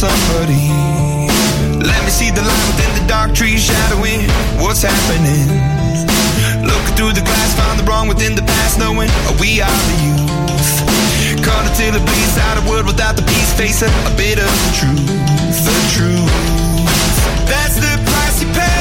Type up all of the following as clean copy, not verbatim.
somebody. Let me see the light within the dark trees shadowing what's happening. Looking through the glass, find the wrong within the past, knowing we are the youth. Caught until it bleeds out a world without the peace, face a bit of the truth. The truth. That's the price you pay.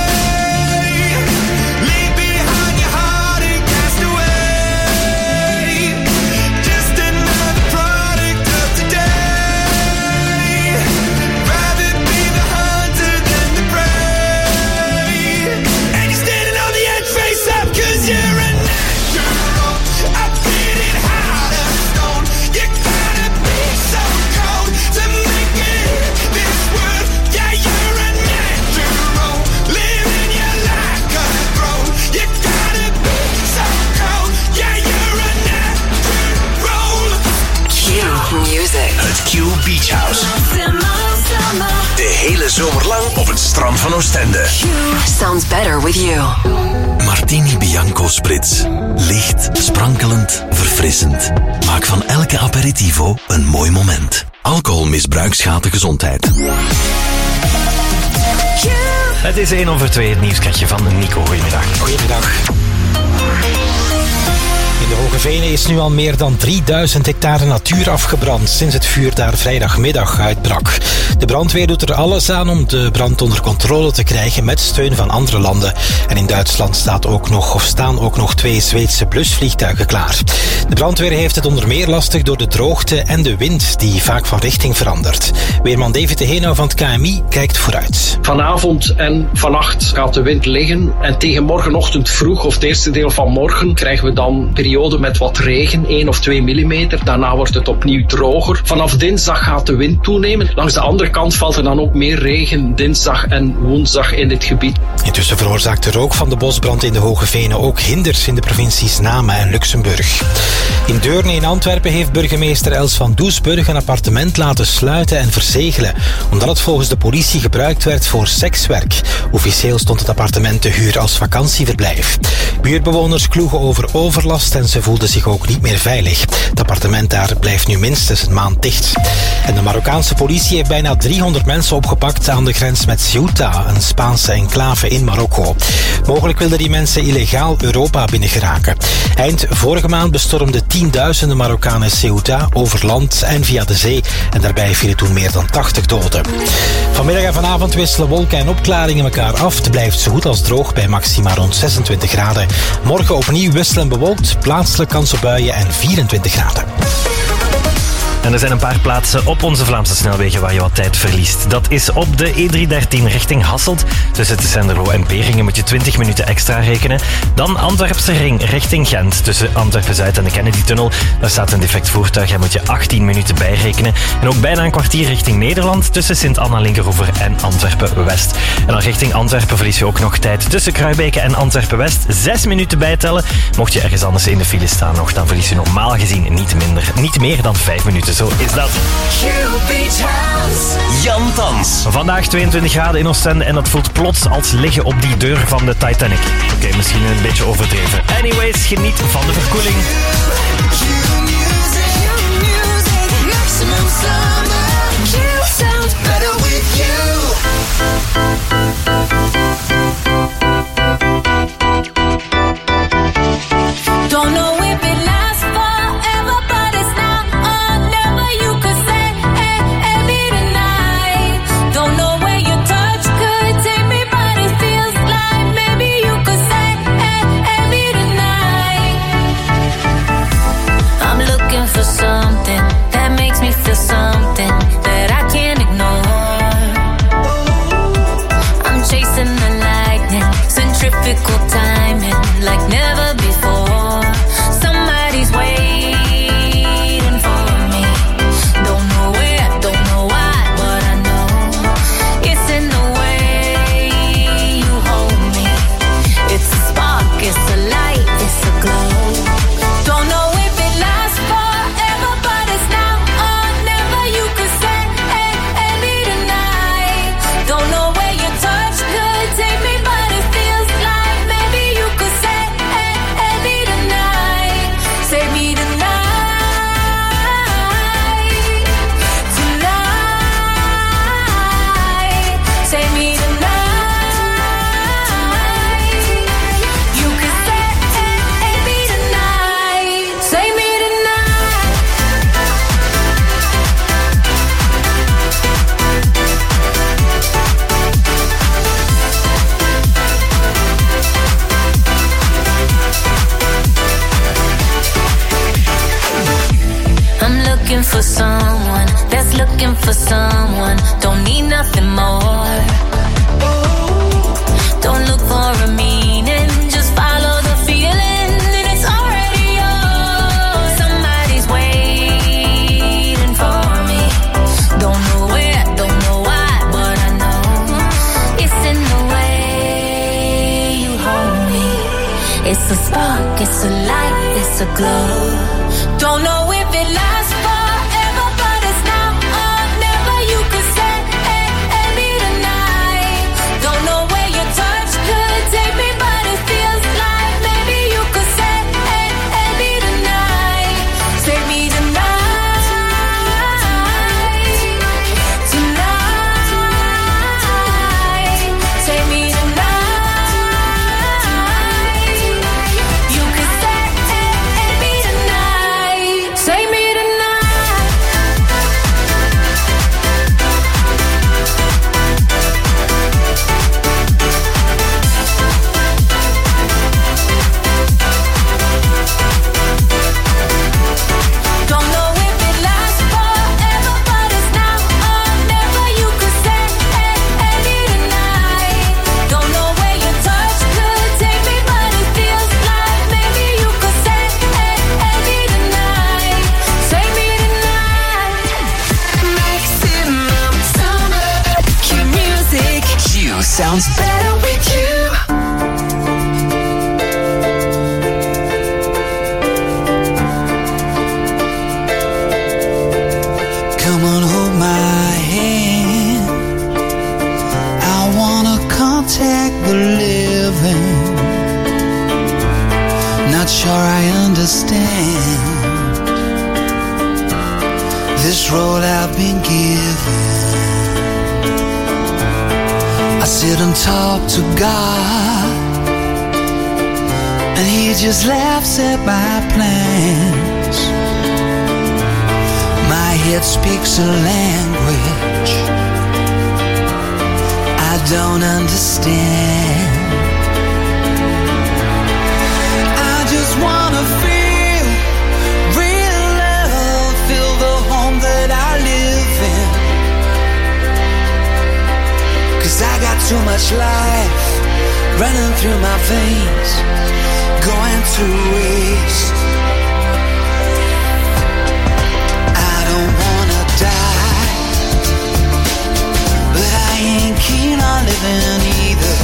Leave behind your heart and cast away. Just another product of today. Rather be the hunter than the prey. And you're standing on the edge, face up, 'cause you're a natural. I feel it hard as stone. You gotta be so cold to make it this world. Yeah, you're a natural. Living your life cutthroat. You gotta be so cold. Yeah, you're a natural. Q Music. Het Q Beach House. De hele zomer lang op het strand van Oostende. Sounds better with you. Martini Bianco Spritz. Licht, sprankelend, verfrissend. Maak van elke aperitivo een mooi moment. Alcoholmisbruik schaadt de gezondheid. Het is 1:02, het nieuwskratje van Nico. Goedemiddag. Goedemiddag. In de Hoge Venen is nu al meer dan 3000 hectare natuur afgebrand sinds het vuur daar vrijdagmiddag uitbrak. De brandweer doet er alles aan om de brand onder controle te krijgen met steun van andere landen. En in Duitsland staan ook nog 2 Zweedse blusvliegtuigen klaar. De brandweer heeft het onder meer lastig door de droogte en de wind die vaak van richting verandert. Weerman David de Henau van het KMI kijkt vooruit. Vanavond en vannacht gaat de wind liggen en tegen morgenochtend vroeg of het eerste deel van morgen krijgen we dan periode met wat regen, 1 of 2 millimeter. Daarna wordt het opnieuw droger. Vanaf dinsdag gaat de wind toenemen. Langs de andere kant valt er dan ook meer regen dinsdag en woensdag in dit gebied. Intussen veroorzaakt de rook van de bosbrand in de Hoge Venen ook hinders in de provincies Namen en Luxemburg. In Deurne in Antwerpen heeft burgemeester Els van Doesburg een appartement laten sluiten en verzegelen, omdat het volgens de politie gebruikt werd voor sekswerk. Officieel stond het appartement te huur als vakantieverblijf. Buurtbewoners kloegen over overlast en ze voelden zich ook niet meer veilig. Het appartement daar blijft nu minstens een maand dicht. En de Marokkaanse politie heeft bijna 300 mensen opgepakt aan de grens met Ceuta, een Spaanse enclave in Marokko. Mogelijk wilden die mensen illegaal Europa binnengeraken. Eind vorige maand bestormden tienduizenden Marokkanen Ceuta over land en via de zee. En daarbij vielen toen meer dan 80 doden. Vanmiddag en vanavond wisselen wolken en opklaringen elkaar af. Het blijft zo goed als droog bij maxima rond 26 graden. Morgen opnieuw wisselend bewolkt, plaatselijk kans op buien en 24 graden. En er zijn een paar plaatsen op onze Vlaamse snelwegen waar je wat tijd verliest. Dat is op de E313 richting Hasselt. Tussen Tessenderlo en Beringen moet je 20 minuten extra rekenen. Dan Antwerpse ring richting Gent. Tussen Antwerpen-Zuid en de Kennedy-tunnel. Daar staat een defect voertuig en moet je 18 minuten bijrekenen. En ook bijna een kwartier richting Nederland. Tussen Sint-Anna-Linkeroever en Antwerpen-West. En dan richting Antwerpen verlies je ook nog tijd. Tussen Kruibeke en Antwerpen-West 6 minuten bijtellen. Mocht je ergens anders in de file staan nog, dan verlies je normaal gezien niet meer dan 5 minuten. Zo is dat. Jan Thans. Vandaag 22 graden in Oostende en dat voelt plots als liggen op die deur van de Titanic. Oké, misschien een beetje overdreven. Anyways, geniet van de verkoeling. Don't know if it lasts forever, but it's now or never. You could say, hey, every tonight. Don't know where your touch could take me, but it feels like maybe you could say, hey, every tonight. someone that's looking for someone. Don't need nothing more. Don't look for a meaning, just follow the feeling, and it's already yours. Somebody's waiting for me. Don't know where, don't know why, but I know it's in the way you hold me. It's a spark, it's a light, it's a glow. Don't know if it lasts forever, but it's now or never. You could say, hey, hey, me tonight. Don't know where your touch could take me, but it feels like maybe you could say, hey, hey, me tonight. Take me tonight. Tonight. Take me tonight. You could say, hey, hey, me tonight. Take me tonight. Don't know if it lasts forever, but it's now or never. You could say, hey, hey, me tonight. Don't know where your touch could take me, but it feels like maybe you could say, hey, hey, me tonight. Take me tonight. Maximum summer Q music. Q sounds Better with you. Come on, hold my hand. I wanna contact the living. Not sure I understand this role I've been given. I sit and talk to God, and He just laughs at my plans. My head speaks a language I don't understand. I just wanna feel real love, feel the home that I live in. 'Cause I got too much life running through my veins, going to waste. I don't wanna die, but I ain't keen on living either.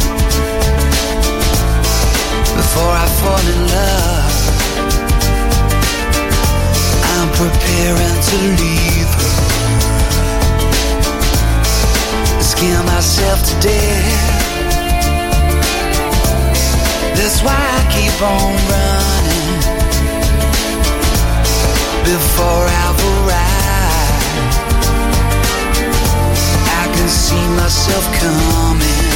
Before I fall in love, I'm preparing to leave her. Scare myself to death. That's why I keep on running before I've arrived. I can see myself coming.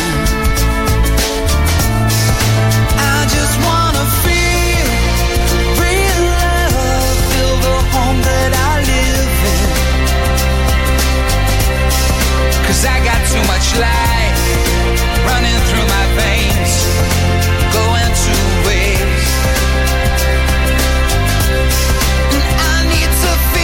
I just wanna feel real love, feel the home that I live in. 'Cause I got too much life running through my veins, going to waste. And I need to feel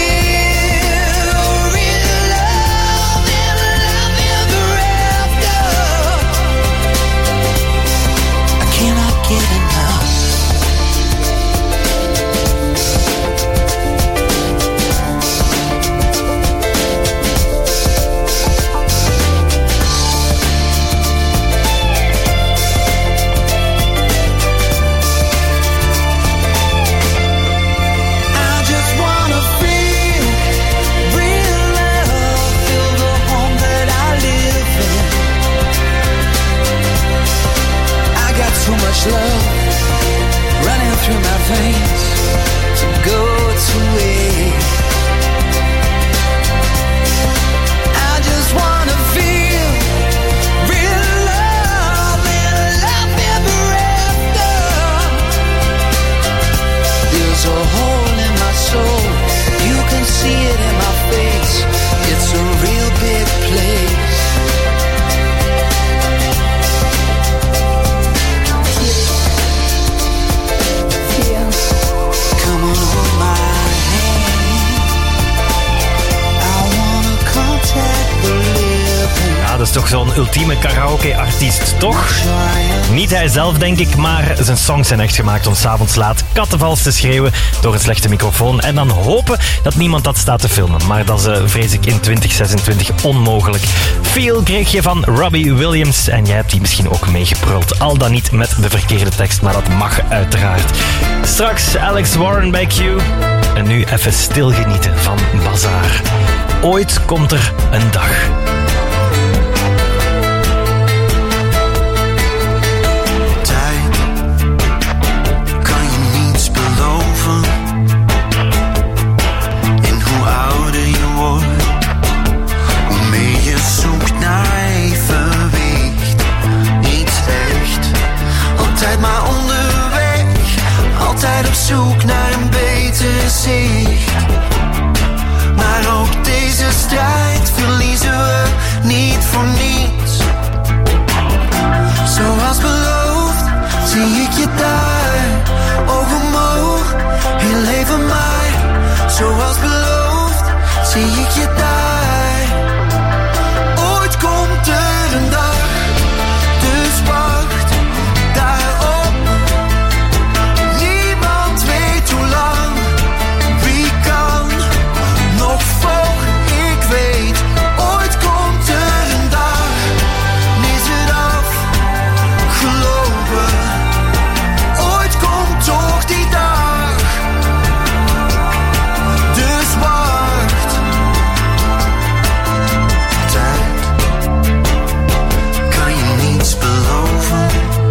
is toch zo'n ultieme karaoke-artiest, toch? Niet hij zelf, denk ik, maar zijn songs zijn echt gemaakt om 's avonds laat kattenvals te schreeuwen door een slechte microfoon en dan hopen dat niemand dat staat te filmen. Maar dat is, vrees ik, in 2026 onmogelijk. Feel kreeg je van Robbie Williams en jij hebt die misschien ook meegeprult. Al dan niet met de verkeerde tekst, maar dat mag uiteraard. Straks Alex Warren bij Q. En nu even stilgenieten van Bazaar. Ooit komt er een dag. Tijd kan je niets beloven. En hoe ouder je wordt, hoe meer je zoekt naar evenwicht. Iets echt, altijd maar onderweg. Altijd op zoek naar een beter zicht. Maar ook deze strijd verliezen we niet voor niets. Zoals beloofd zie ik je daar, oog omhoog, heel even maar. Zoals beloofd zie ik je daar. Ooit komt er een dag, dus wacht daarop. Niemand weet hoe lang, wie kan nog volgen. Ik weet, ooit komt er een dag, is het afgelopen. Ooit komt toch die dag, dus wacht. Tijd kan je niets beloven.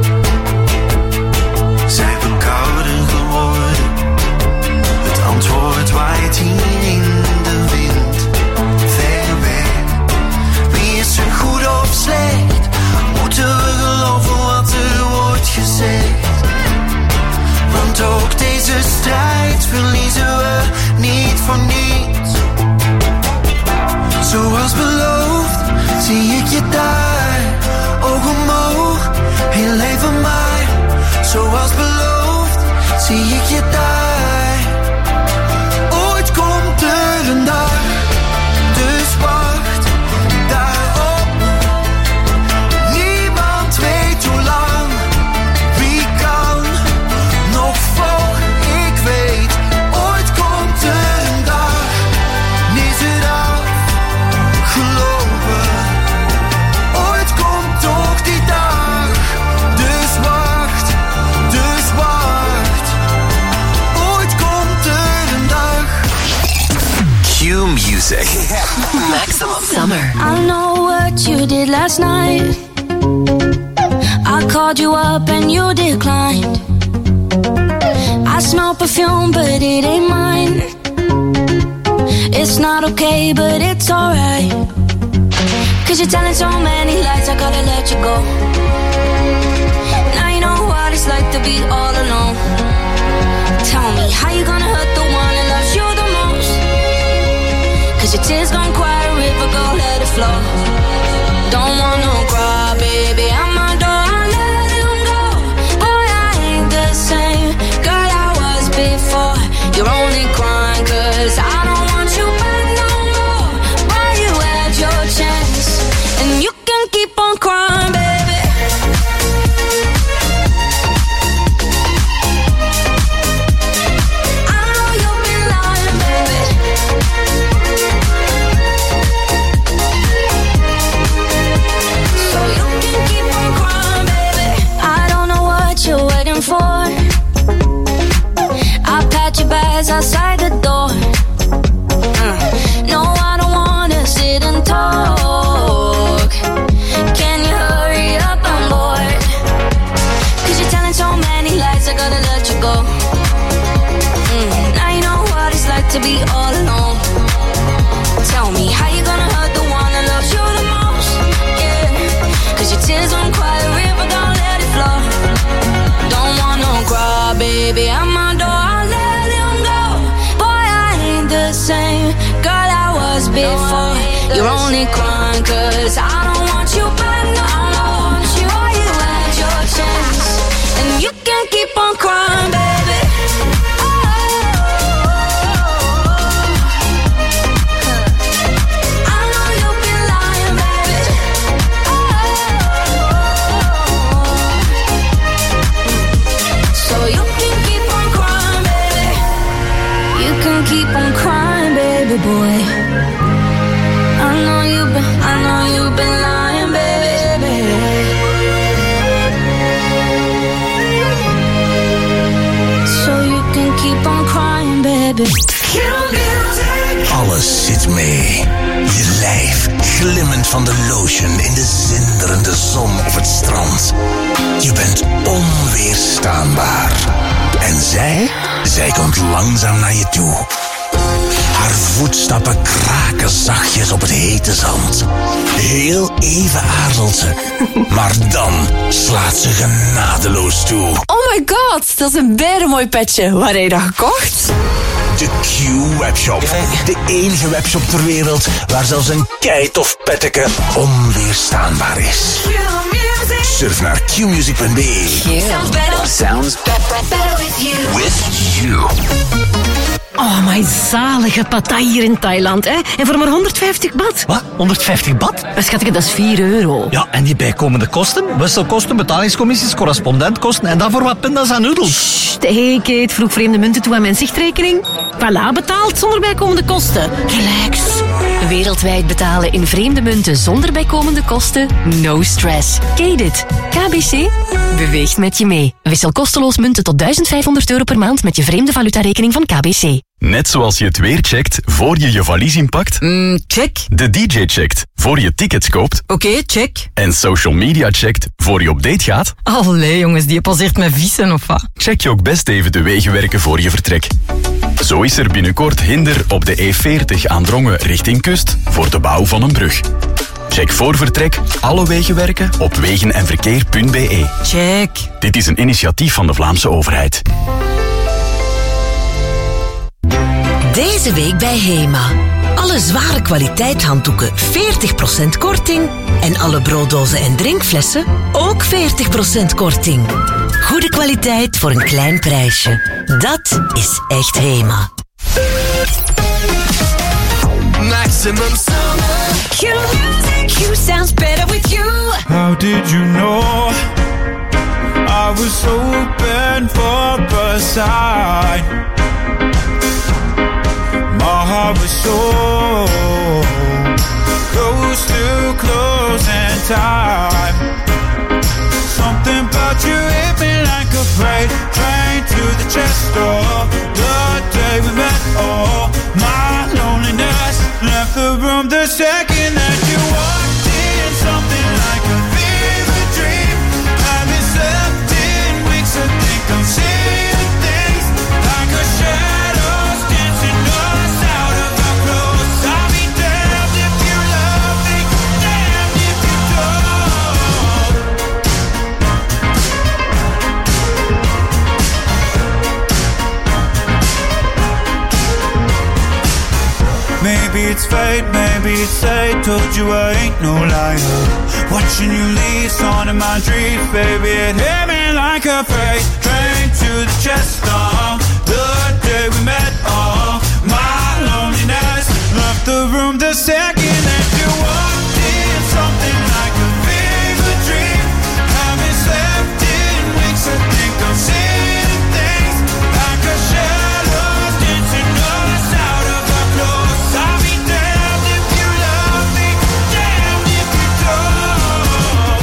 Zijn we kouder geworden? Het antwoord waait hier in de wind, ver weg. Wie is er goed of slecht? Moeten we geloven wat er wordt gezegd? Want ook deze strijd verliezen we niet voor niets. Zoals beloofd zie ik je daar, oog omhoog, heel even maar. Zoals beloofd zie ik je daar. Ooit komt er een dag, dus wacht daarop. Niemand weet hoe lang, wie kan nog volgen. Ik weet, ooit komt er een dag, is het afgelopen. Ooit komt toch die dag, dus wacht, dus wacht. Ooit komt er een dag. Q Music. Maximum Summer. I know what you did last night. I called you up and you declined. I smell perfume, but it ain't mine. It's not okay, but it's alright. 'Cause you're telling so many lies, I gotta let you go. Now you know what it's like to be all alone. Tell me, how you gonna hurt the one that loves you the most? 'Cause your tears gon' quiet a river, go let it flow. Don't wanna cry, baby, I'm my door, I let him go. Boy, I ain't the same girl I was before. You're only crying 'cause I don't want you back no more. Boy, you had your chance, and you can keep on crying, baby. I know you've been lying, baby. So you can keep on crying, baby. I don't know what you're waiting for. I'll pat your bags outside the door. No, I don't wanna sit and talk. Can you hurry up? I'm bored. 'Cause you're telling so many lies, I gotta let you go. Now you know what it's like to be all alone. Tell me, how you gonna hurt the one that loves you the most? Yeah, 'cause your tears won't quiet a river, don't let it flow. Don't wanna cry, baby, I'm my door, I'll let him go. Boy, I ain't the same girl I was before. You're only crying 'cause I don't want you back no more. Boy, you had your chance, and you can keep on crying, baby. I know you've been lying, baby. Je lijf glimmend van de lotion in de zinderende zon op het strand. Je bent onweerstaanbaar. En zij komt langzaam naar je toe. Haar voetstappen kraken zachtjes op het hete zand. Heel even aarzelt ze, maar dan slaat ze genadeloos toe. Oh my god, dat is een mooi petje. Waar heb je dat gekocht? De Q-webshop. De enige webshop ter wereld waar zelfs een keitof petteke onweerstaanbaar is. Surf naar qmusic.be. Sounds better with you. Oh, my zalige pattaya hier in Thailand, hè? En voor maar 150 baht. Wat? 150 baht? Schatje, dat is 4 euro. Ja, en die bijkomende kosten? Wisselkosten, betalingscommissies, correspondentkosten en dan voor wat pindas en noedels. Hey, Kate, vroeg vreemde munten toe aan mijn zichtrekening. Voilà, betaald zonder bijkomende kosten. Relax. Wereldwijd betalen in vreemde munten zonder bijkomende kosten? No stress. Kate, KBC beweegt met je mee. Wissel kosteloos munten tot €1500 per maand met je vreemde valutarekening van KBC. Net zoals je het weer checkt voor je je valies inpakt. Check. De DJ checkt voor je tickets koopt. Oké, check. En social media checkt voor je op date gaat. Allee, jongens, die passeert met vissen of wat? Check je ook best even de wegenwerken voor je vertrek. Zo is er binnenkort hinder op de E40 aan Drongen richting kust voor de bouw van een brug. Check voor vertrek alle wegenwerken op wegenenverkeer.be. Check. Dit is een initiatief van de Vlaamse overheid. Deze week bij HEMA. Alle zware kwaliteit handdoeken 40% korting. En alle brooddozen en drinkflessen ook 40% korting. Goede kwaliteit voor een klein prijsje. Dat is echt HEMA. Maximum summer. Q sounds better with you. How did you know I was open for the side? My heart was so close to closing time. Something about you hit me like a freight train to the chest door. The day we met, oh, my loneliness left the room the second that you walked in. Something like a fever dream. Haven't slept in weeks, I think I'm seeing things like a shadows dancing us out of our clothes. I'll be damned if you love me, damned if you don't. Maybe it's fate, maybe it's fate. Told you I ain't no liar. Watching you leave, on in my dreams, baby. It hit me like a freight train to the chest. The day we met, my loneliness left the room the second that you walked in. Something like a fever dream. Haven't slept in weeks, I think I'm seeing things like a shadow dancing us out of our clothes. I'll be damned if you love me, damned if you don't.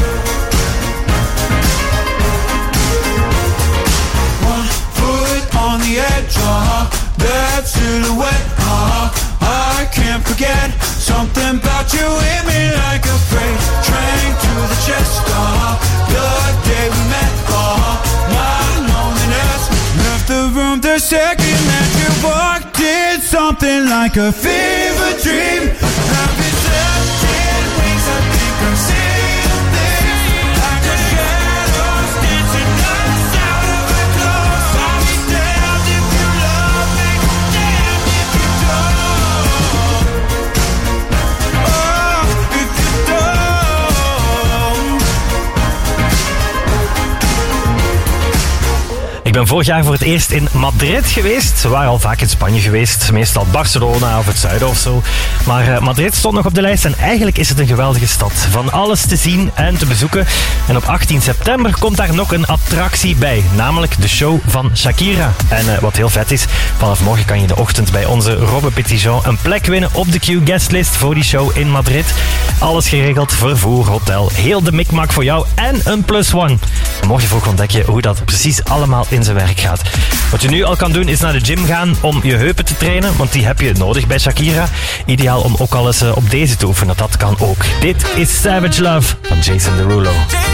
One foot on the edge, that silhouette, I can't forget. Something about you hit me like a freight train to the chest. The day we met, my loneliness left the room the second that you walked in. Something like a fever dream. Haven't slept in weeks, I think I'm seeing things like a shadows dancing us out of our clothes. I'll be damned if you love me, damned if you don't. Oh, if you don't. Ik ben vorig jaar voor het eerst in Madrid geweest. We waren al vaak in Spanje geweest. Meestal Barcelona of het zuiden of zo. Maar Madrid stond nog op de lijst. En eigenlijk is het een geweldige stad. Van alles te zien en te bezoeken. En op 18 september komt daar nog een attractie bij. Namelijk de show van Shakira. En wat heel vet is, vanaf morgen kan je de ochtend bij onze Robbe Petitjean een plek winnen op de Q-guestlist voor die show in Madrid. Alles geregeld, vervoer, hotel, heel de mikmak voor jou en een +1. Morgen vroeg ontdek je hoe dat precies allemaal in zijn werk gaat. Wat je nu al kan doen is naar de gym gaan om je heupen te trainen, want die heb je nodig bij Shakira. Ideaal om ook al eens op deze te oefenen, dat kan ook. Dit is Savage Love van Jason Derulo.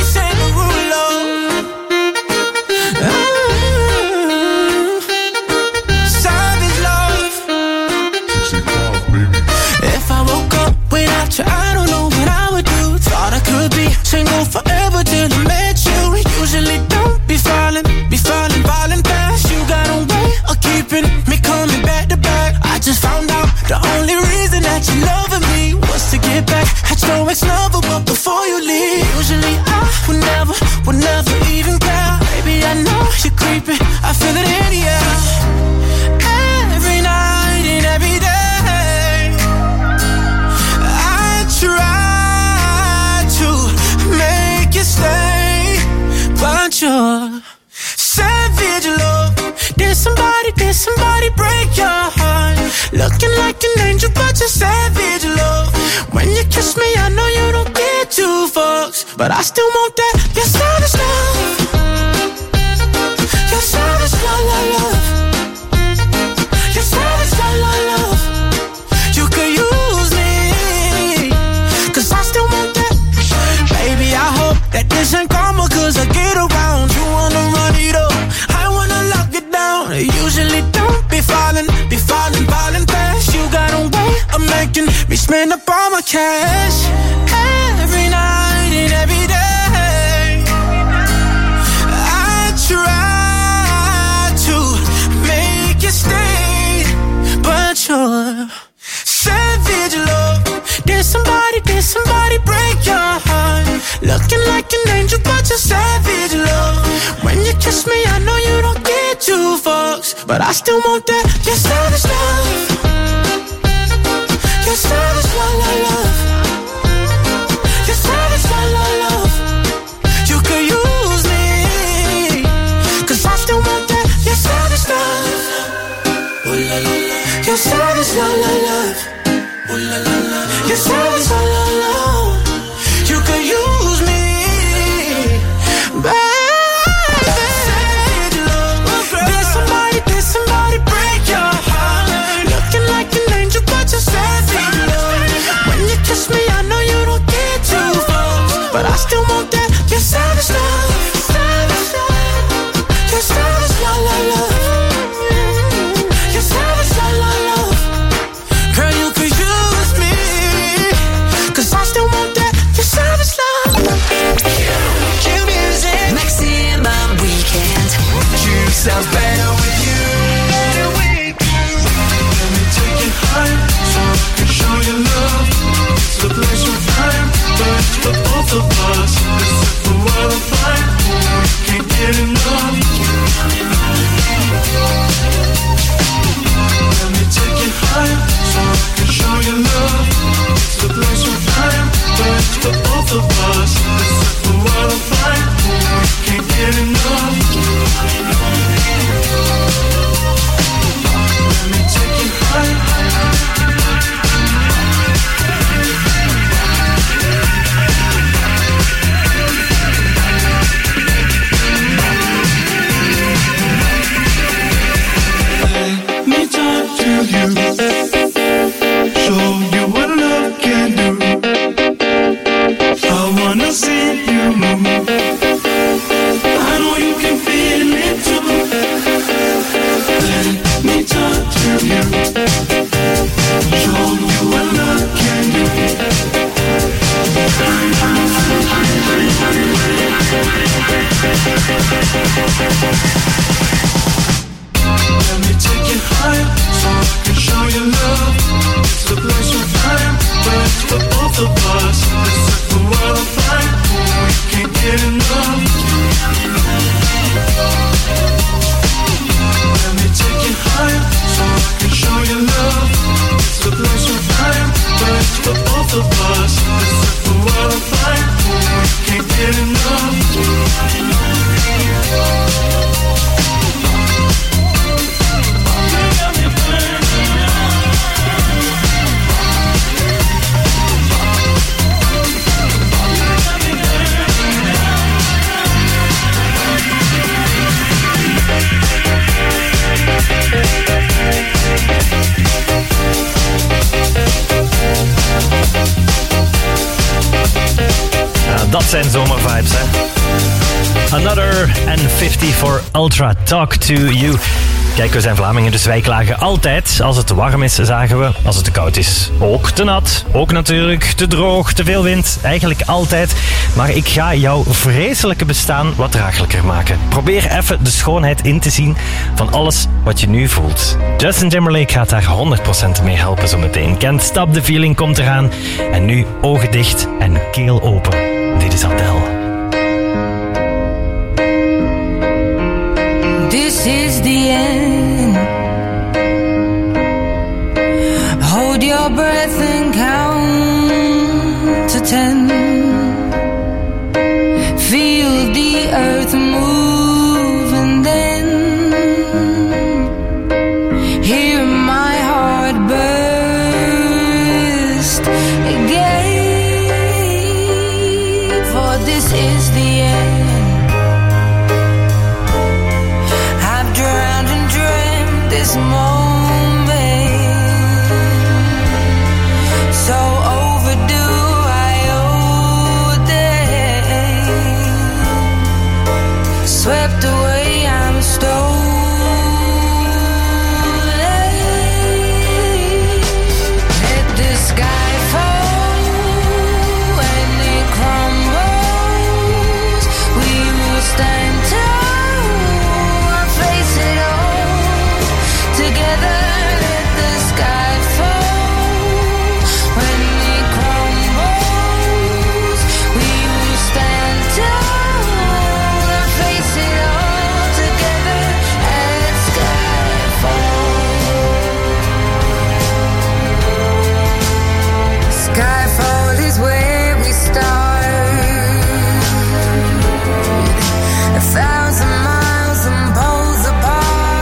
I don't know what I would do. Thought I could be single forever till I met you. Usually don't be falling fast. You got a way of keeping me coming back to back. I just found out the only reason that you loving me was to get back at your ex-lover, but before you leave, usually I would never even care. Baby, I know you're creeping, I feel it in the air. Every night and every day try to make you stay, but you're savage love. Did somebody break your heart? Looking like an angel, but you're savage love. When you kiss me, I know you don't get two fucks, but I still want that. You're savage love. You're savage love, love. You're savage love, love. You could use me, 'cause I still want that. Baby, I hope that this ain't karma, 'cause I get around. You wanna run it up, I wanna lock it down. I usually don't be falling fast. You got a way of making me spend up all my cash. Every night and every day I try to make you stay, but you're savage love. Did somebody break your heart? Looking like an angel, but you're savage love. When you kiss me, I know you don't get two fucks, but I still want that. You're savage love. You're savage love, love. You're savage love, love. You could use me, 'cause I still want that. You're savage love. You're savage love, love. You're savage, la la la. You could use me, baby. Savage love. Did somebody break your heart? Looking like an angel, but you're savage love. When you kiss me, I know you don't get two fucks, but I still want that. You're savage love. You're savage, la la la. You're savage, la la la. Girl, you could use me, 'cause I still want that. You're savage love. Cue music. Maximum Weekend. You sounds better with you. Better with you. Let me take you higher, so I can show you love. It's a place of time, but for both of us. zijn zomervibes, hè. Another and 50 for Ultra Talk to You. Kijk, we zijn Vlamingen, dus wij klagen altijd. Als het te warm is, zagen we. Als het te koud is, ook te nat. Ook natuurlijk te droog, te veel wind. Eigenlijk altijd. Maar ik ga jouw vreselijke bestaan wat draaglijker maken. Probeer even de schoonheid in te zien van alles wat je nu voelt. Justin Timberlake gaat daar 100% mee helpen zometeen. Can't Stop the Feeling komt eraan. En nu ogen dicht en keel open. Dit is Adele. This is the end. Hold your breath and count to 10. Feel the earth move and then hear my heart burst again. For this is the end. This moment, so overdue, I owe day. Swept away, I'm stolen. Let the sky fall when it crumbles. We will stand tall and face it all. Together, let the sky fall. When it crumbles, we will stand tall and face it all. Together, let sky fall. Skyfall is where we start. 1,000 miles and poles apart.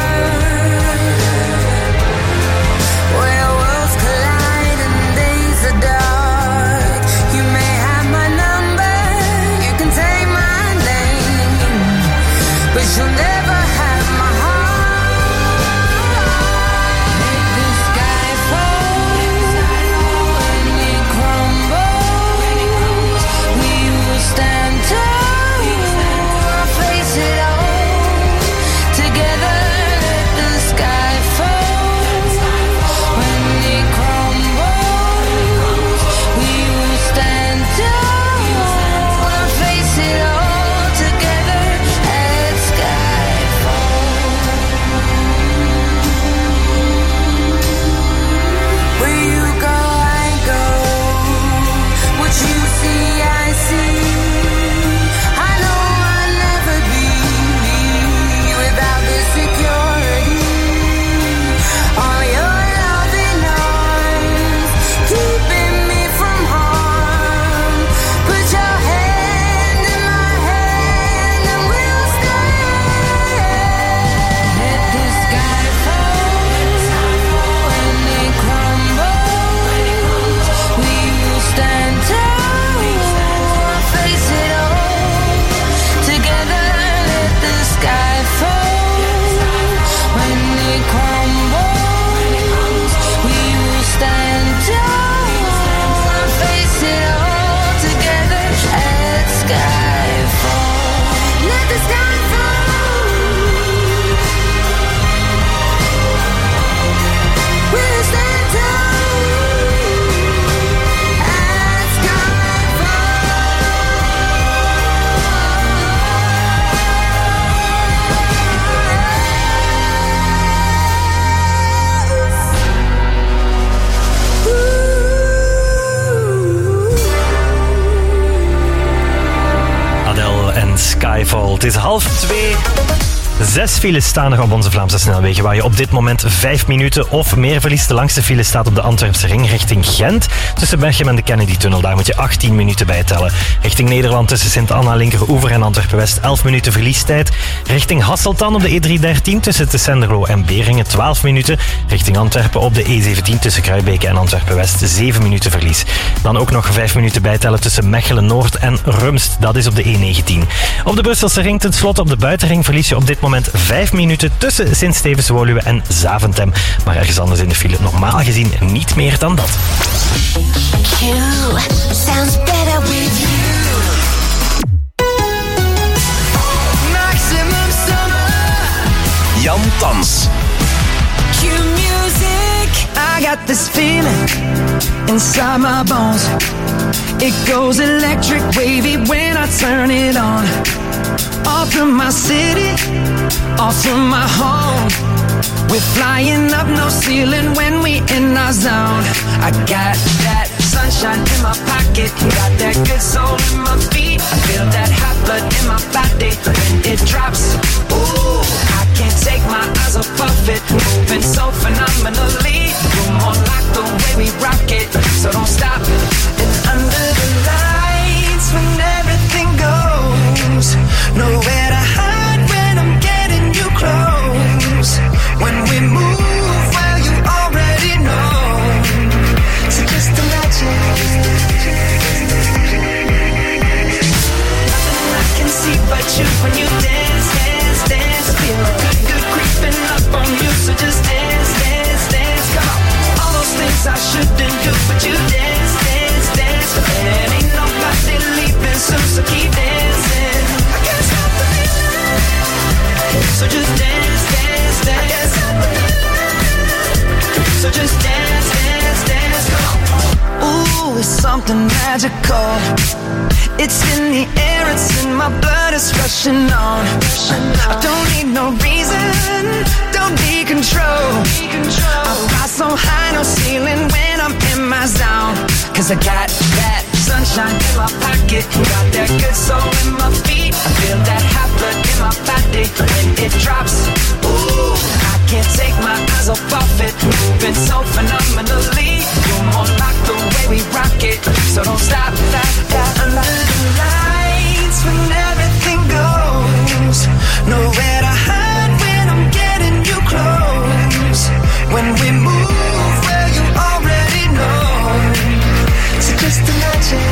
But you'll never have my heart. Let the sky fall when it crumbles. We will stand tall or face it all. Together, let the sky fall when it crumbles. We will stand tall or face it all. Skyfall. Het is 1:30. 6 files staan nog op onze Vlaamse snelwegen, waar je op dit moment 5 minuten of meer verliest. De langste file staat op de Antwerpse ring richting Gent. Tussen Berchem en de Kennedy-tunnel, daar moet je 18 minuten bij tellen. Richting Nederland tussen Sint-Anna, Linkeroever en Antwerpen-West 11 minuten verliestijd. Richting Hasselt dan op de E313 tussen Tessenderlo en Beringen 12 minuten. Richting Antwerpen op de E17 tussen Kruibeke en Antwerpen-West 7 minuten verlies. Dan ook nog 5 minuten bijtellen tussen Mechelen-Noord en Rumst. Dat is op de E19. Op de Brusselse ring tenslotte op de buitenring verlies je op dit moment 5 minuten tussen Sint-Stevens-Woluwe en Zaventem. Maar ergens anders in de file normaal gezien niet meer dan dat. You sounds better with you. dans. Q-music. I got this feeling inside my bones. It goes electric wavy when I turn it on. All through my city, all through my home. We're flying up, no ceiling when we in our zone. I got that sunshine in my pocket, got that good soul in my feet. I feel that hot blood in my body when it drops. Ooh, I can't take my eyes off of it, moving so phenomenally. You're more like the way we rock it, so don't stop. And under the lights when everything goes, nowhere to hide when I'm getting you close. When we move, well, you already know. So just imagine. Nothing I can see but you when you dance, dance, dance. Feel good creeping up on you, so just dance, dance, dance. Come on. All those things I shouldn't do, but you dance, dance, dance. And ain't nobody leaving soon, so keep dancing. I can't stop the feeling. So just dance, dance, dance. So just dance, dance, dance. Come on. Ooh, it's something magical. It's in the air, it's in my blood, it's rushing on. I don't need no reason, don't need control. I fly so high, no ceiling when I'm in my zone. Cause I got that sunshine in my pocket, got that good soul in my feet. I feel that hot blood in my body when it drops. Ooh, I can't take my eyes off of it, moving so phenomenally. You're more like the way we rock it, so don't stop, stop, stop. Under the lights when everything goes, nowhere to hide when I'm getting you close. When we move, well, you already know. So just imagine.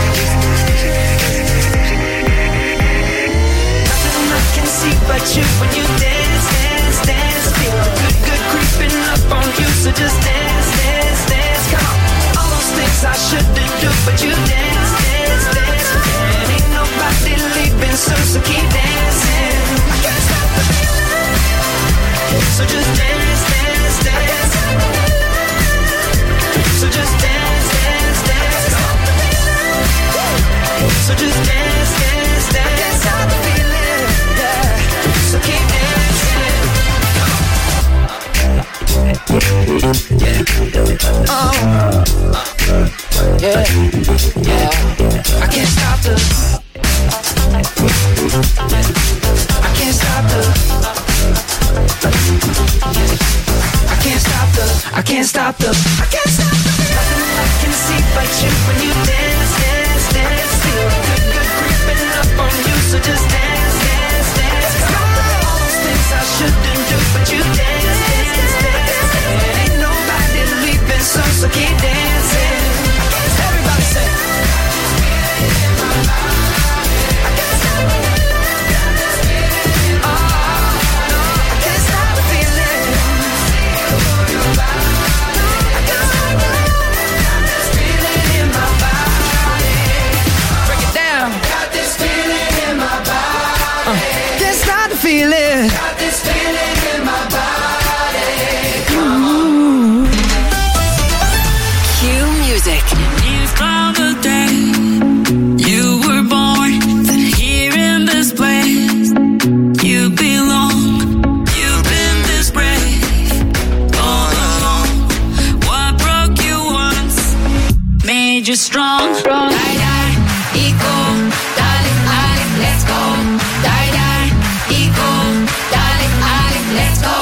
Nothing I can see but you when you dance, dance, dance. Feel good, good creeping up on you, so just dance, dance, dance. Come on. All those things I shouldn't do, but you dance, dance, dance. And ain't nobody leaving soon, so keep dancing. I can't stop the feeling. So just dance, dance, dance. So just dance, dance, dance. So just dance, dance, dance. I can't stop the feeling, yeah. So keep dancing. Yeah. Oh. Yeah. Yeah. I can't stop the. I can't stop the. I can't stop the. I can't stop the. I can't stop the. Nothing I can see but you when you dance, dance, dance. Feel good, good creeping up on you, so just dance, dance, dance. All those things I shouldn't do, but you dance, dance, dance. And ain't nobody leaving soon, so keep dancing. Everybody say. I can't stop the feeling. Oh, no, I can't stop the feeling. I can't stop the feeling in my body. Break it down. Got this feeling in my body. Can't stop the feeling. Got this feeling in my body. Come on. Q music. If on the day you were born, then here in this place you belong. You've been this brave all along. What broke you once made you strong. Die, die, equal, darling, darling, let's go. Die, die, equal, darling, darling, let's go.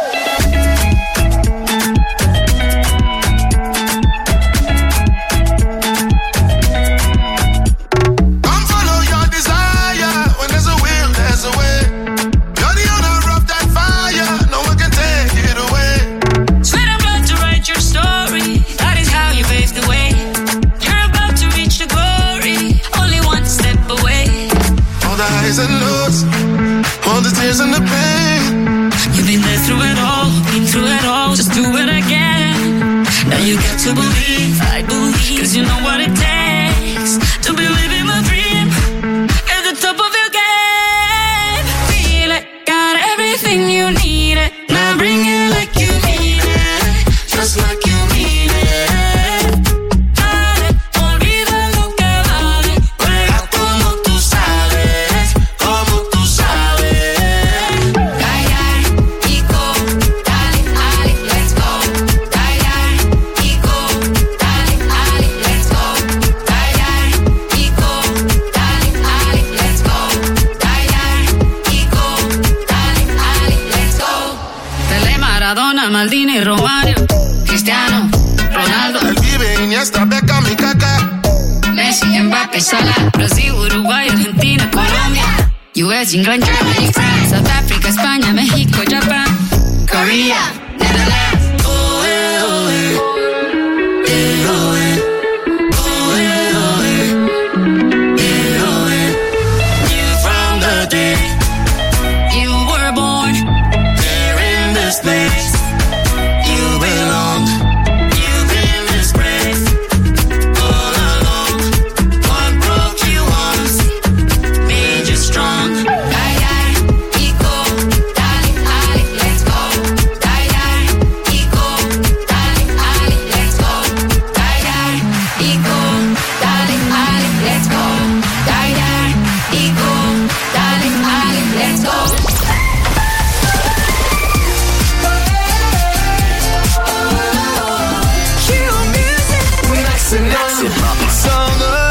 Come follow your desire. When there's a will, there's a way. You're the owner of that fire. No one can take it away. Sweat and blood to write your story. That is how you paved the way. You're about to reach the glory. Only one step away. All the highs and lows, all the tears and the pain. You've been there through it all, been through it all. Just do it again. Now you got to believe, I believe, 'cause you know what it takes to be living my dream at the top of your game. Feel it, got everything you need it. Now Romario, Cristiano, Ronaldo. El Pibe, Iniesta, Beckham y Kaká. Messi, Mbappé, Salah. Brasil, Uruguay, Argentina, Colombia. US, England, Germany, France, South Africa, España, México, Japan, Korea, Netherlands. Oh, eh, oh, eh. Eh, oh, eh. Oh, eh, oh, eh. Eh, oh, eh. You from the day You were born here in this place. You belong. You've been disgraced all along. What broke you once made you strong. Die, die, Ico, dale, ale, let's go. Die, die, Ico, dale, ale, let's go. Die, die, Ico, dale, ale, let's go. Die, die, Ico, dale, ale, let's go. Cue music. Relax and summer.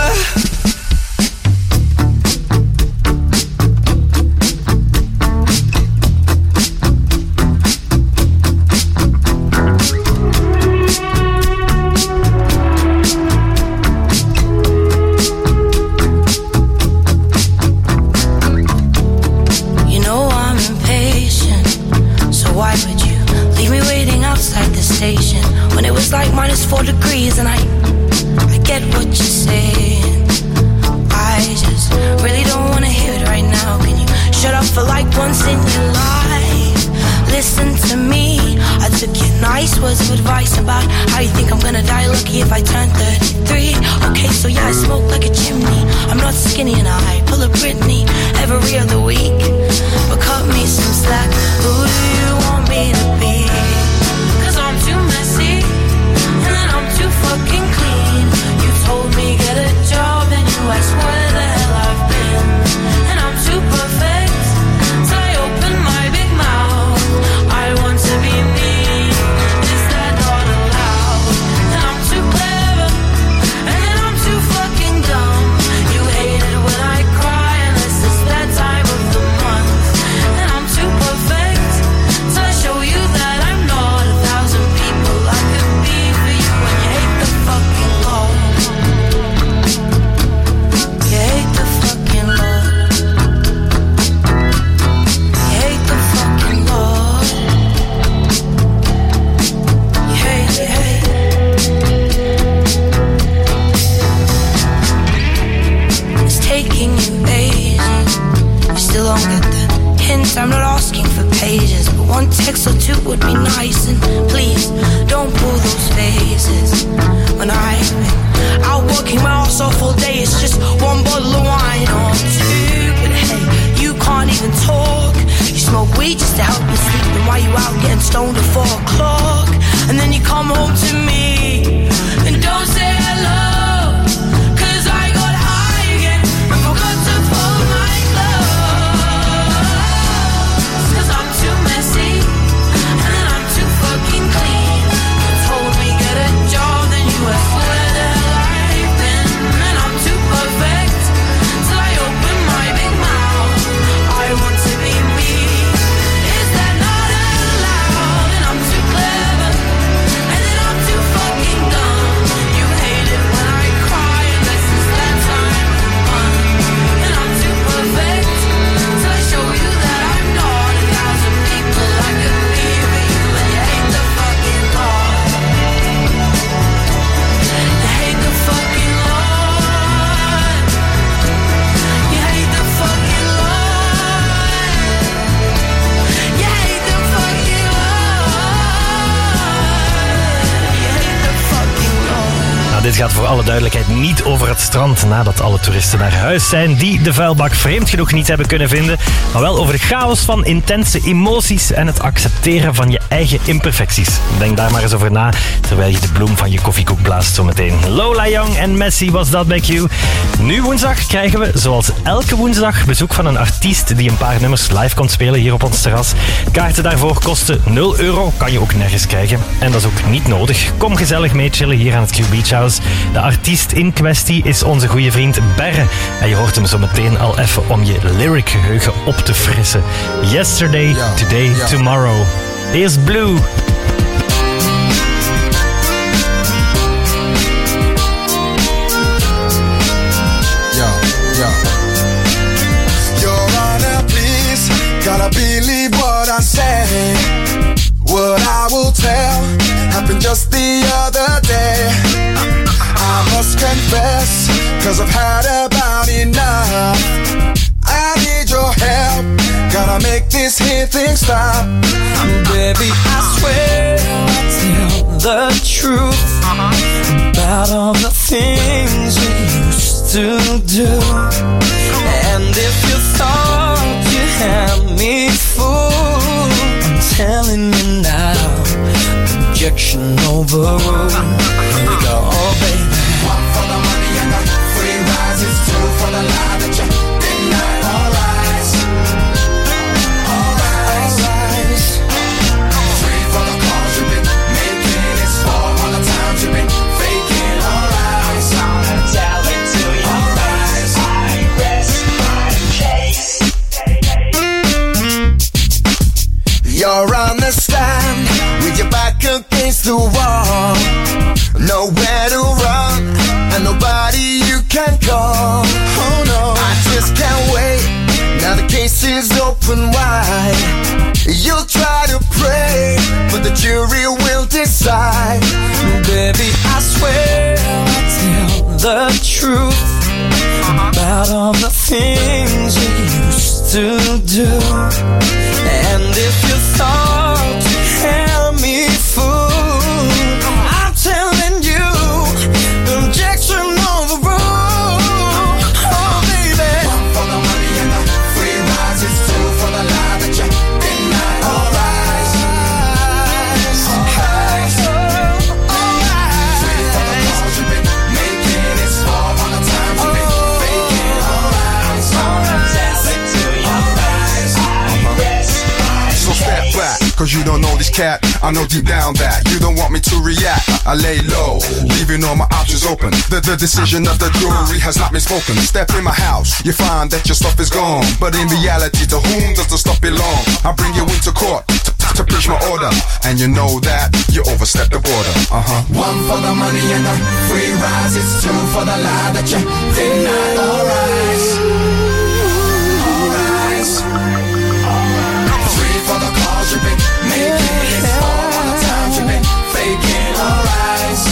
You know I'm impatient, so why would you leave me waiting outside the station when it was like -4 degrees? And I get what you're saying. I just really don't want to hear it right now. Can you shut up for like once in your life? Listen to me. I took your nice words of advice about how you think I'm gonna die lucky if I turn 33. Okay, so yeah, I smoke like a chimney. I'm not skinny and I pull a Britney every other week. But cut me some slack. Who do you want me to be? 'Cause I'm too messy and then I'm too fucking clean. You told me get a job and you asked where the hell I've been. And I'm too perfect, so I open my big mouth. I want to be me. Is that not allowed? And I'm too clever, and then I'm too fucking dumb. You hate it when I cry, unless it's that time of the month. And I'm too perfect, so I show you that I'm not 1,000 people I could be for you. And you hate the fucking law. You hate the fucking law. You hate the fucking law. You hate, you hate. It's taking you ages. You still don't get the hint. I'm not asking for pages, but one text or two would be nice. And please don't pull those faces when I've been out working my ass off all day. It's just one bottle of wine or two, but hey, you can't even talk. You smoke weed just to help you sleep. Then why you out getting stoned at 4 o'clock? And then you come home to me and don't say hello. 'Cause I got high again and forgot to fold my clothes. 'Cause I'm too messy and then I'm too fucking clean. You told me get a job, then you asked where the hell I've been. And I'm too perfect, so I open my big mouth. I want to be me. Is that not allowed? And I'm too clever, and then I'm too fucking dumb. You hate it when I cry, unless it's that time of the month. And I'm too perfect, so I show you that I'm not 1,000 people I could be for you. And you hate the fucking law. You hate the fucking law. You hate the fucking law. You hate the fucking law. You hate the fucking law. Nou, dit gaat voor alle duidelijkheid niet over het strand nadat alle toeristen naar huis zijn die de vuilbak vreemd genoeg niet hebben kunnen vinden, maar wel over de chaos van intense emoties en het accepteren van je eigen imperfecties. Denk daar maar eens over na terwijl je de bloem van je koffiekoek blaast zometeen. Lola Young en Messi was dat bij Q. Nu woensdag krijgen we, zoals elke woensdag, bezoek van een artiest die een paar nummers live komt spelen hier op ons terras. Kaarten daarvoor kosten €0, kan je ook nergens krijgen. En dat is ook niet nodig. Kom gezellig mee chillen hier aan het Q Beach House. De artiest in kwestie is onze goede vriend Berre. En je hoort hem zo meteen al even om je lyric geheugen op te frissen. Yesterday, today, tomorrow. Here's Blue. just the other day. I must confess, 'cause I've had about enough. I need your help, gotta make this here thing stop. Baby, I swear I'll tell the truth about all the things we used to do. And if you thought you had me fooled, I'm telling you now, objection overruled. Here we go, oh baby. One for the money and the free rides, it's two for the lie that you deny. All rise, all rise, three for the calls you've been making, it's four all the times you've been faking. All rise, tell it to your eyes, I rest my case. You're on the stand with your back against the wall, nowhere to run and nobody you can call. Oh no, I just can't wait. Now the case is open wide. You'll try to pray, but the jury will decide. Baby, I swear I'll tell the truth about all the things we used to do. And if you thought you had me fooled, I'm telling you, objection overruled. Oh baby, one for the money and the free rides, it's two for the lie that you deny. All rise, three for the calls you've been making, it's four all the times you've been faking. All rise, tell it to your eyes, I rest my So step back, 'cause you don't know this cat. I know deep down that you don't want me to react. I lay low, leaving all my options open. The decision of the jury has not been spoken. Step in my house, you find that your stuff is gone. But in reality, to whom does the stuff belong? I bring you into court to preach my order, and you know that you overstepped the border. One for the money and the free rides, it's two for the lie that you deny. All rise, three for the calls you've been making, it's four all the times you've been faking. All rise,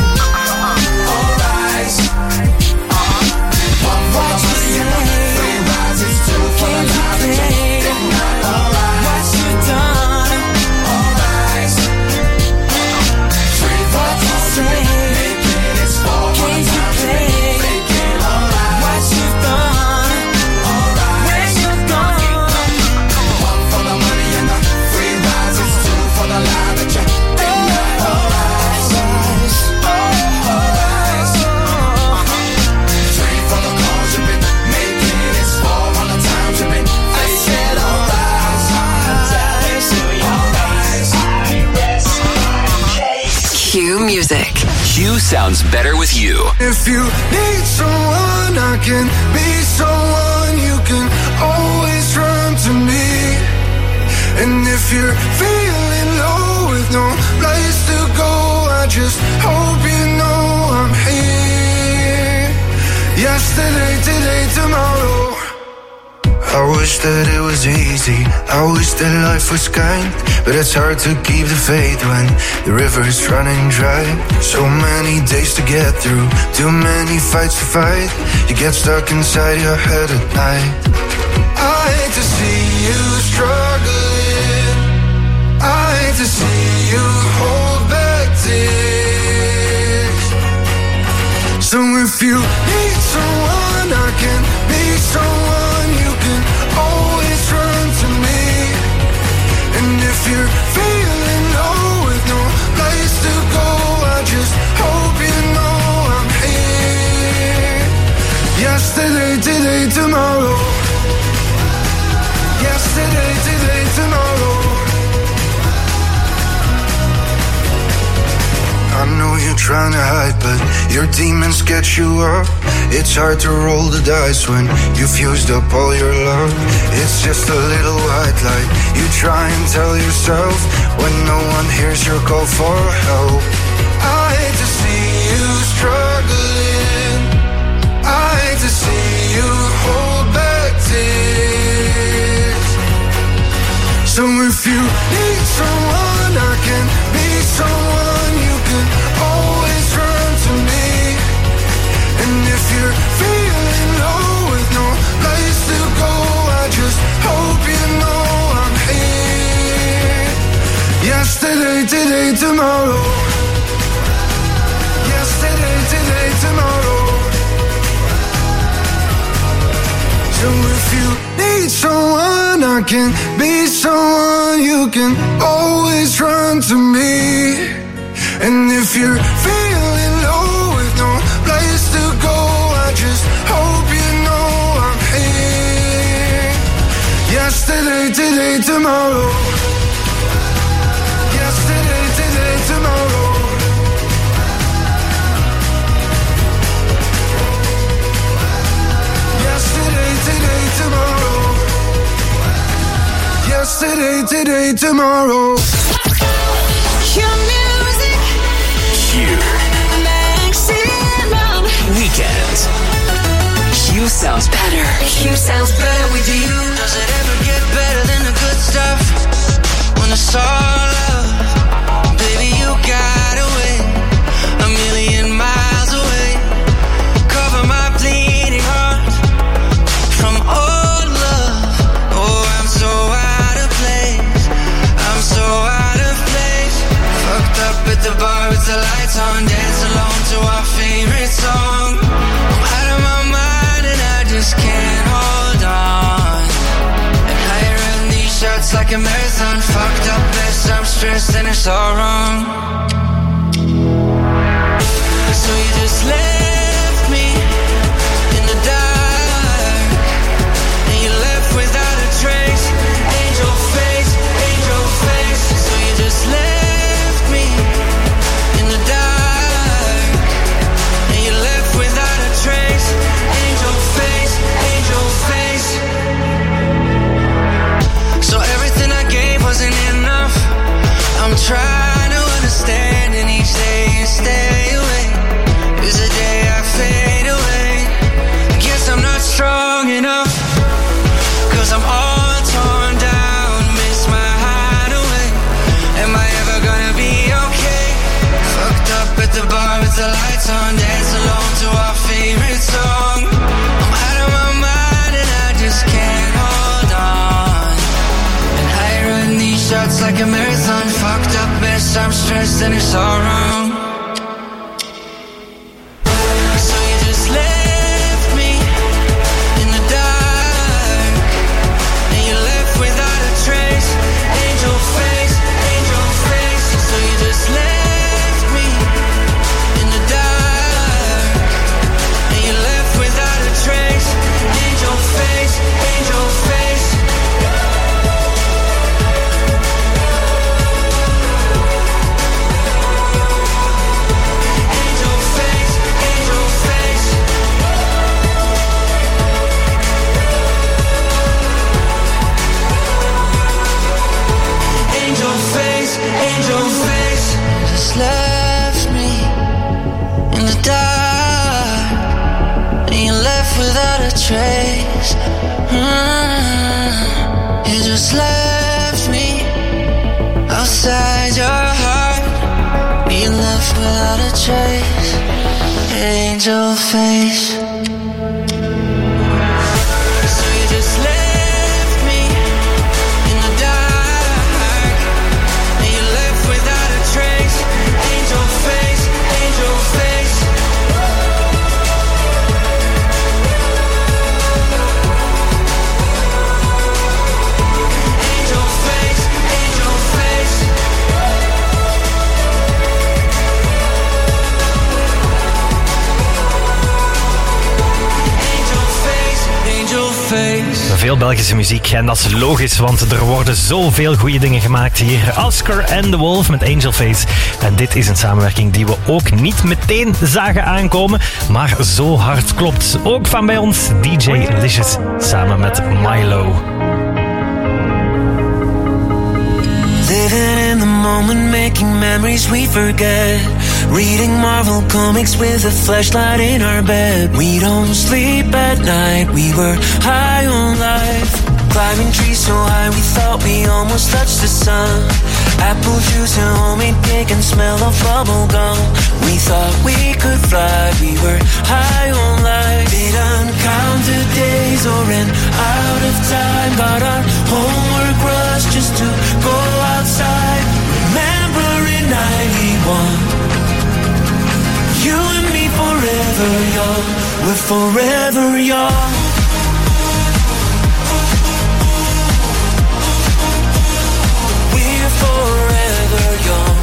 one for the money and the free rides, it's two for the lie that you deny. All rise, what you done? All rise, three for the calls you've been making, it's four all the times you've been faking. All rise, What you done? all rise, When you gone? one for the money and the free rides, it's two for the lie that you deny. All rise, three for the calls you've been making, it's four all the times you've been faking. All rise, tell it to your eyes, I rest my case. Cue music. Q sounds better with you. If you need someone, I can be someone. You can always run to me. And if you're feeling low with no place to go, I just hope you know I'm here. Yesterday, today, tomorrow. I wish that it was easy, I wish that life was kind, but it's hard to keep the faith when the river is running dry. So many days to get through, too many fights to fight. You get stuck inside your head at night. I hate to see you struggling, I hate to see you hold back tears. So if you need someone, I can be someone. You can always run to me. And if you're feeling low with no place to go, I just hope you know I'm here. Yesterday, today, tomorrow. Yesterday, today, tomorrow. I know you're trying to hide, but your demons get you up. It's hard to roll the dice when you've used up all your love. It's just a little white light you try and tell yourself when no one hears your call for help. I hate to see you struggling, I hate to see you hold back tears. So if you need someone, I can be someone. You today, tomorrow. Yesterday, today, tomorrow. So if you need someone, I can be someone. You can always run to me. And if you're feeling low with no place to go, I just hope you know I'm here. Yesterday, today, tomorrow. Yesterday, today, tomorrow. Yesterday, today, tomorrow. Yesterday, today, tomorrow. Maximum Weekend. Q sounds better. Q sounds better with you. Does it ever get better than the good stuff? When it's all love, baby, you got away a million miles away. Cover my bleeding heart from old love. Oh, I'm so out of place. I'm so out of place. Fucked up at the bar with the lights on, dance alone to our favorite song. I'm out of my mind and I just can't hold on. And I run these shots like a marathon. Fucked up mess, I'm stressed and it's all wrong. So you just left me in the dark, and you left without a trace. Angel face, angel face. So you just left me in the dark, and you left without a trace. Angel face, angel face. So everything I gave wasn't enough. I'm trying to understand, and each day you stay away is the day I fade away. I guess I'm not strong enough, 'cause I'm all torn down, miss my hideaway. Am I ever gonna be okay? Fucked up at the bar with the lights on, dance alone to our favorite song. I'm out of my mind and I just can't hold on. And I run these shots like a marathon. Fucked up mess, I'm stressed and it's all wrong. So you just left me in the dark, and you left without a trace. Angel face, angel face. So you just left me in the dark, and you left without a trace. Angel face, angel face. Angel face, angel face. Angel face, angel face. Just left me in the dark, and you left without a trace. You just left me outside your heart. You left without a trace. Angel face. So you just left me in the dark, and you left without a trace. Angel face, angel face. Angel face, angel face. Angel face, angel face. Veel Belgische muziek en dat is logisch, want er worden zoveel goede dingen gemaakt hier. Oscar and the Wolf met Angel Face. En dit is een samenwerking die we ook niet meteen zagen aankomen, maar zo hard klopt. Ook van bij ons DJ Licious samen met Milo. Living in the moment, making memories we forget. Reading Marvel comics with a flashlight in our bed. We don't sleep at night, we were high on life. Climbing trees so high we thought we almost touched the sun. Apple juice and homemade cake and smell of bubble gum. We thought we could fly, we were high on life. Didn't count the days or ran out of time. Got our homework rush just to go outside. Remember young, we're forever young. We're forever young.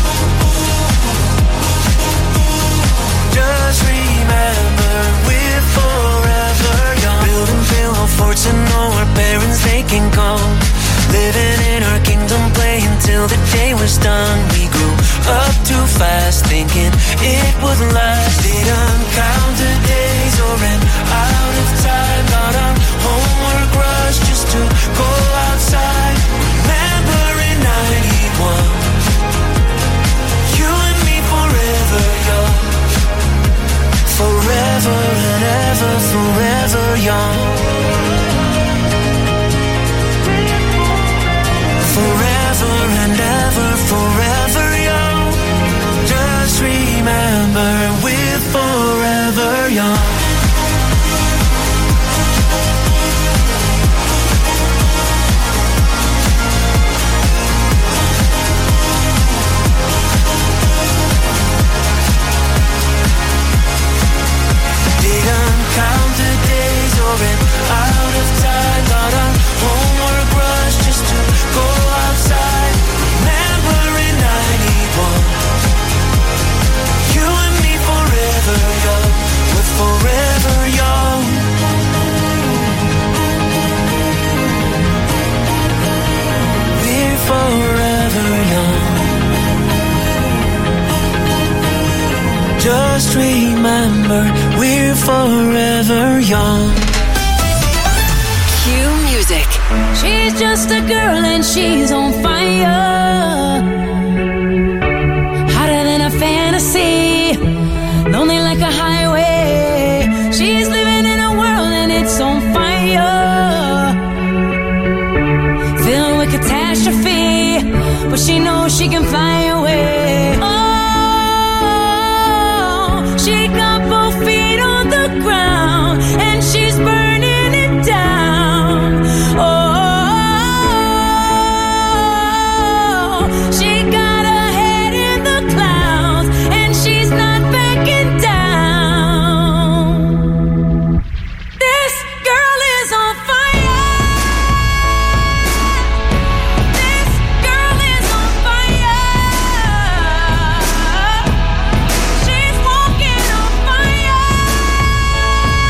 Just remember, we're forever young. Build and feel our fortune, know our parents, they can come. Living in our kingdom, playing till the day was done. We grew up too fast, thinking it would last. Didn't count the days or ran out of time. Got on homework rush just to go outside. Remember in 91, you and me forever young. Forever and ever, forever young. Forever and ever, forever young. Just remember, we're forever young. Didn't count the days or ran out of time. Got on homework rush just to go outside. Remember in 91, you and me forever young. We're forever young. We're forever young. Just remember, we're forever young. Cue music. She's just a girl and she's on fire. Hotter than a fantasy, lonely like a highway. She's living in a world and it's on fire, filled with catastrophe, but she knows she can fly away. Oh, she got both feet on the ground and she's burning it down. Oh, she got her head in the clouds and she's not backing down. This girl is on fire. This girl is on fire. She's walking on fire.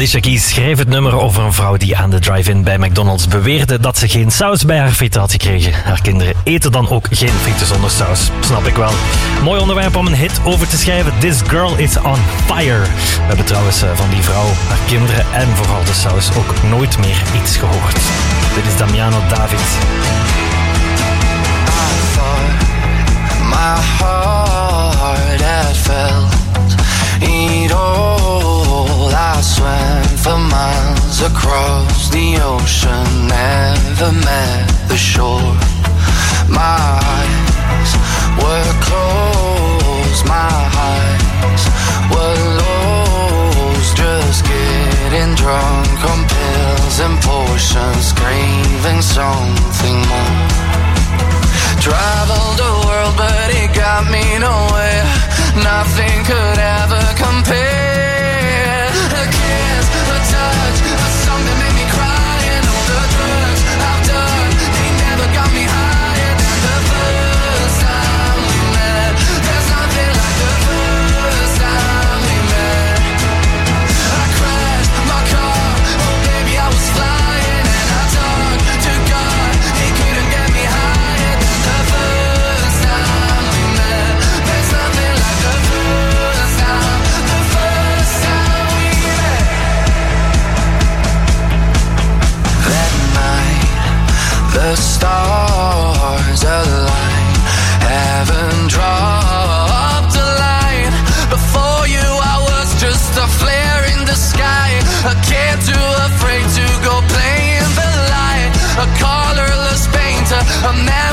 Alicia Keys schreef het nummer over een vrouw die aan de drive-in bij McDonald's beweerde dat ze geen saus bij haar frieten had gekregen. Haar kinderen eten dan ook geen frieten zonder saus. Snap ik wel. Mooi onderwerp om een hit over te schrijven. This Girl is on Fire. We hebben trouwens van die vrouw, haar kinderen en vooral de saus ook nooit meer iets gehoord. Dit is Damiano David. My heart had felt it all. I swam for miles across the ocean, never met the shore. My eyes were closed, my eyes were lost, just getting drunk on pills and potions, craving something more. Traveled the world, but it got me nowhere. Nothing could ever compare. A kiss, a touch, a song that made me cry, and all the drugs I've done, they never got me higher than the first time we met. There's nothing like the first time we met. I crashed my car, oh baby I was flying, and I talked to God, he couldn't get me higher than the first time we met. There's nothing like the first time we met. That night, the stars align, heaven dropped a line. Before you I was just a flare in the sky, a kid too afraid to go play in the light, a colorless painter, a man